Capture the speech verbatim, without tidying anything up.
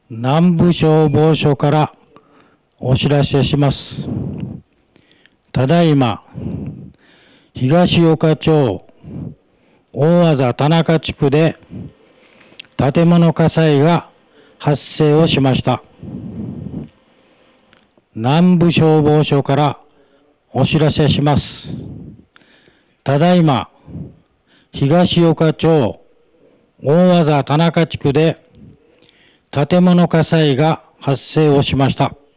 南部消防署からお知らせします。ただいま、東岡町大字田中地区で建物火災が発生をしました。南部消防署からお知らせします。ただいま、東岡町大字田中地区で建物火災が発生をしました。